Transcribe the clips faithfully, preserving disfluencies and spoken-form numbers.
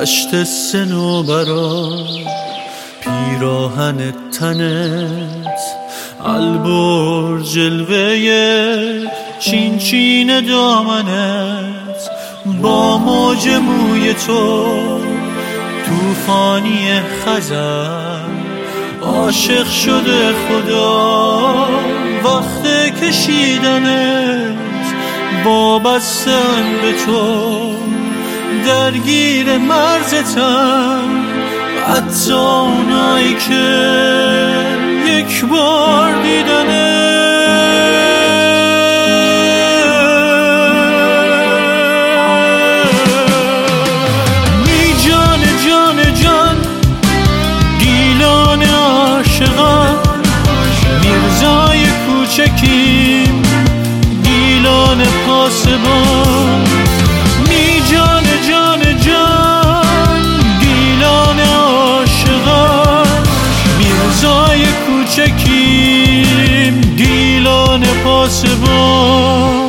دشت صنوبرا پیراهن تنت، البرز جلوه چین چین دامنت، با موج موی تو توفانی خزر، عاشق شده خدا وقت کشیدنت، با بستن به تو درگیر مرزتم، حتی اونایی که یک بار دیدنه. می جان جان جان گیلان عاشقان، میرزای کوچکیم گیلان پاسبان. می جان جان جان گیلان عاشقان، میرزای کوچکیم گیلان پاسبان.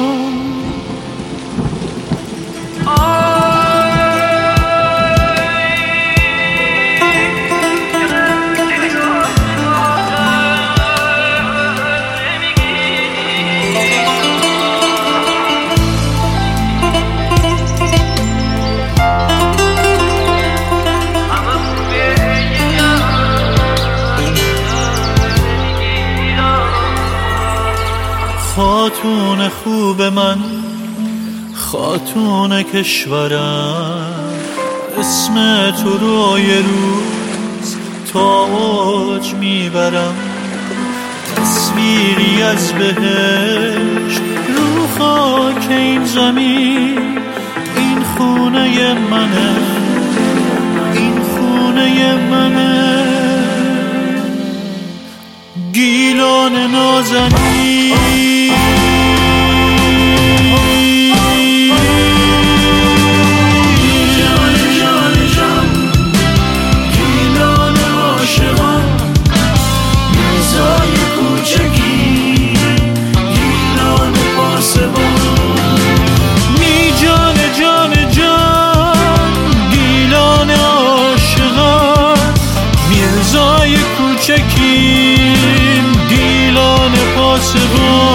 خاتون خوب من، خاتون کشورم، اسم تو رو یه روز تا اوج میبرم، تصویری از بهشت رو خاک این زمین. این خونه منه، این خونه منه، گیلان نازنین. کوچکیم گیلان پاسبان.